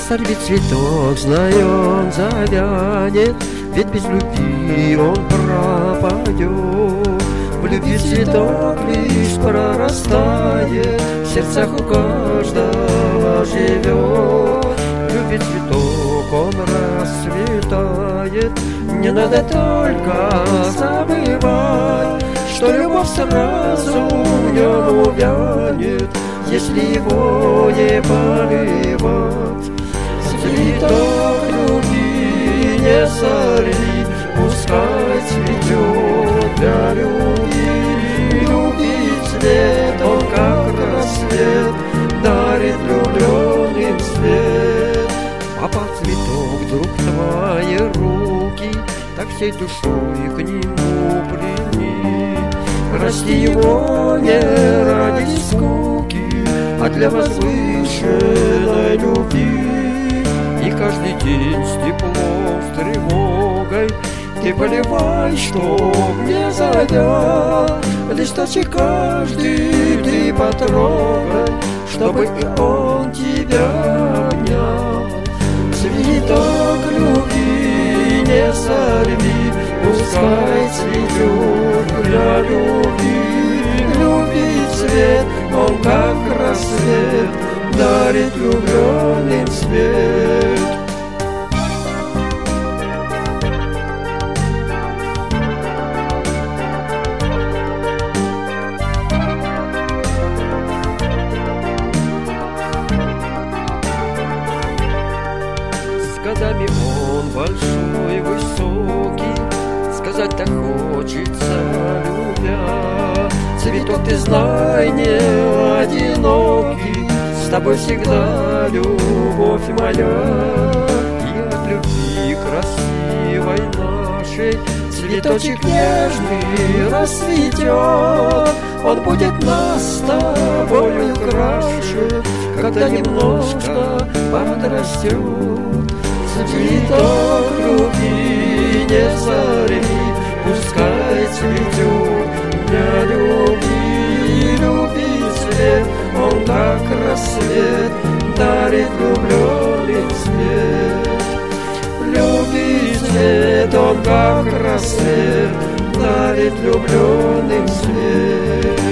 Сорви цветок, знай, он завянет, ведь без любви он пропадет. В любви цветок лишь прорастает, в сердцах у каждого живет. В любви цветок он расцветает, не надо только забывать, что любовь сразу в нем увянет, если его не поливать. Цветок любви не сорви, пускай цветет для любви. Любви цвет, он как рассвет, дарит влюбленным свет. Папа, цветок, друг, твои руки, так всей душой к нему прими. Расти его не ради скуки, а для возвышенной любви. И каждый день с теплом, с тревогой ты поливай, чтоб не завял. Листочек каждый ты потрогай, чтобы и он тебя обнял. Цветок любви не сорви, пускай цветет для любви. Любви цвет, он как рассвет, дарит влюбленным свет. С годами он большой, высокий, сказать так хочется, любя. Цветок, ты знай, не одинокий, с тобой всегда любовь моя. И от любви красивой нашей цветочек нежный расцветет. Он будет нас с тобою краше, когда немножко подрастет. Цветок любви не сорви, пускай цветет для любви. Любви цвет, он как рассвет, дарит влюбленным свет. Любви цвет, он как рассвет, дарит влюбленным свет.